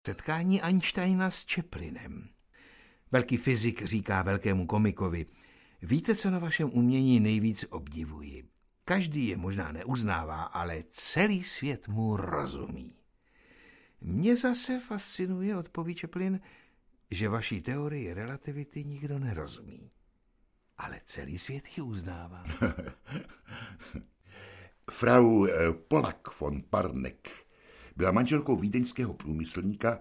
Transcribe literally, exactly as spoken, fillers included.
Setkání Einsteina s Chaplinem. Velký fyzik říká velkému komikovi: víte, co na vašem umění nejvíc obdivuji? Každý je možná neuznává, ale celý svět mu rozumí. Mě zase fascinuje, odpoví Chaplin, že vaší teorii relativity nikdo nerozumí. Ale celý svět ji uznává. Frau Pollack von Parneck byla manželkou vídeňského průmyslníka